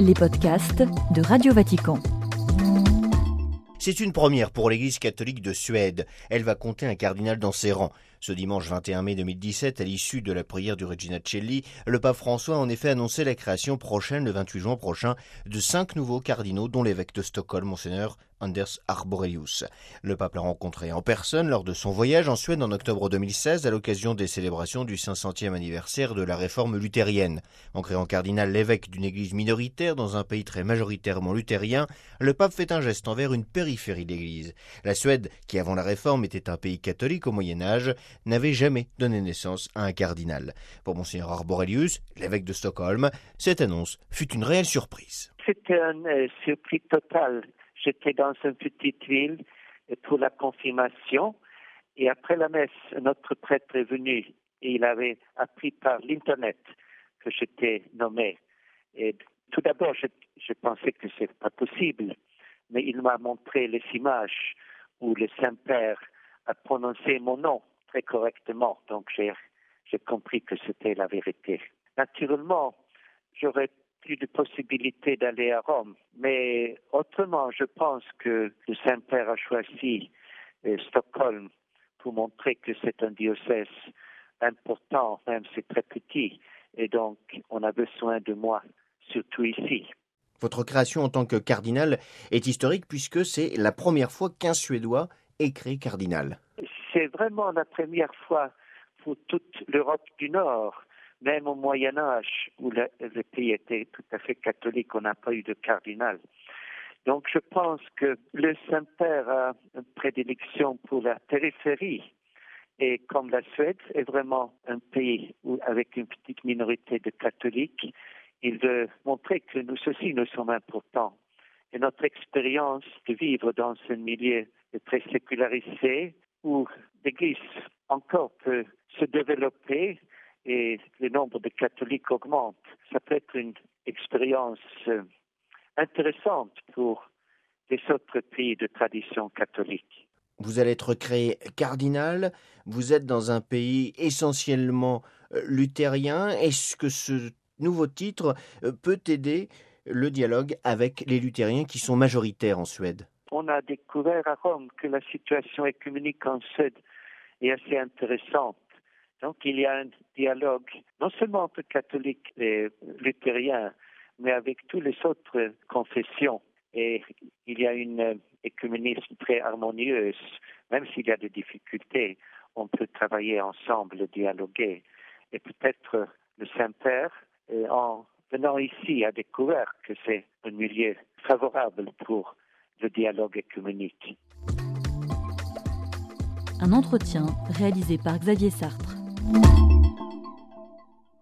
les podcasts de Radio Vatican. C'est une première pour l'Église catholique de Suède. Elle va compter un cardinal dans ses rangs. Ce dimanche 21 mai 2017, à l'issue de la prière du Regina Coeli, le pape François a en effet annoncé la création prochaine, le 28 juin prochain, de 5 nouveaux cardinaux, dont l'évêque de Stockholm, Monseigneur Anders Arborelius. Le pape l'a rencontré en personne lors de son voyage en Suède en octobre 2016 à l'occasion des célébrations du 500e anniversaire de la réforme luthérienne. En créant cardinal l'évêque d'une église minoritaire dans un pays très majoritairement luthérien, le pape fait un geste envers une périphérie d'église. La Suède, qui avant la réforme était un pays catholique au Moyen-Âge, n'avait jamais donné naissance à un cardinal. Pour Monseigneur Arborelius, l'évêque de Stockholm, cette annonce fut une réelle surprise. C'était une surprise totale. J'étais dans une petite ville pour la confirmation et après la messe, notre prêtre est venu et il avait appris par l'Internet que j'étais nommé. Et tout d'abord, je pensais que ce n'était pas possible, mais il m'a montré les images où le Saint-Père a prononcé mon nom très correctement, donc j'ai compris que c'était la vérité. Naturellement, j'aurais plus de possibilités d'aller à Rome. Mais autrement, je pense que le Saint-Père a choisi Stockholm pour montrer que c'est un diocèse important, même si c'est très petit. Et donc, on a besoin de moi, surtout ici. Votre création en tant que cardinal est historique puisque c'est la première fois qu'un Suédois est créé cardinal. C'est vraiment la première fois pour toute l'Europe du Nord. Même au Moyen-Âge, où le pays était tout à fait catholique, on n'a pas eu de cardinal. Donc je pense que le Saint-Père a une prédilection pour la périphérie. Et comme la Suède est vraiment un pays avec une petite minorité de catholiques, il veut montrer que nous aussi, nous sommes importants. Et notre expérience de vivre dans ce milieu très sécularisé, où l'Église encore peut se développer, et le nombre de catholiques augmente. Ça peut être une expérience intéressante pour les autres pays de tradition catholique. Vous allez être créé cardinal, vous êtes dans un pays essentiellement luthérien. Est-ce que ce nouveau titre peut aider le dialogue avec les luthériens qui sont majoritaires en Suède ? On a découvert à Rome que la situation écuménique en Suède est assez intéressante. Donc il y a un dialogue, non seulement entre catholiques et luthériens, mais avec toutes les autres confessions. Et il y a une écuménisme très harmonieuse. Même s'il y a des difficultés, on peut travailler ensemble, dialoguer. Et peut-être le Saint-Père, en venant ici, a découvert que c'est un milieu favorable pour le dialogue écuménique. Un entretien réalisé par Xavier Sartre.